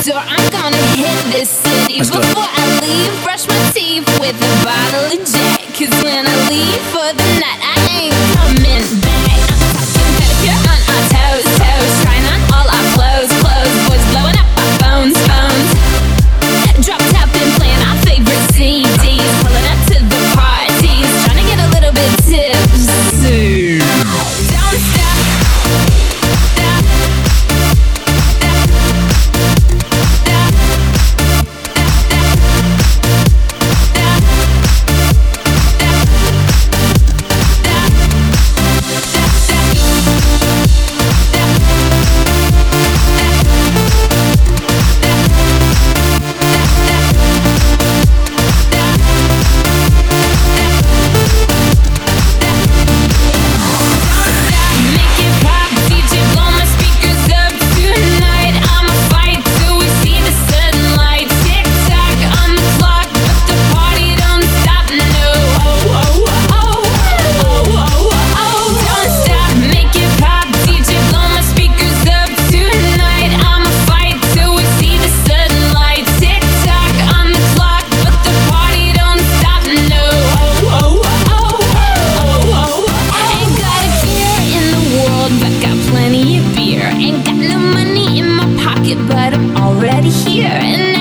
door, I'm gonna hit this city. Let's go. Before I leave, brush my teeth with a bottle of Jack. 'Cause when I leave for the night, I ain't coming back. I'm talking pedicure on our toes, toes. Trying on all our clothes, clothes. Boys blowing up our phones, phones. Drop top and playing our favorite CDs. Pulling up to the parties, trying to get a little bit tipsy. Don't stop. Ain't got no money in my pocket, but I'm already here. And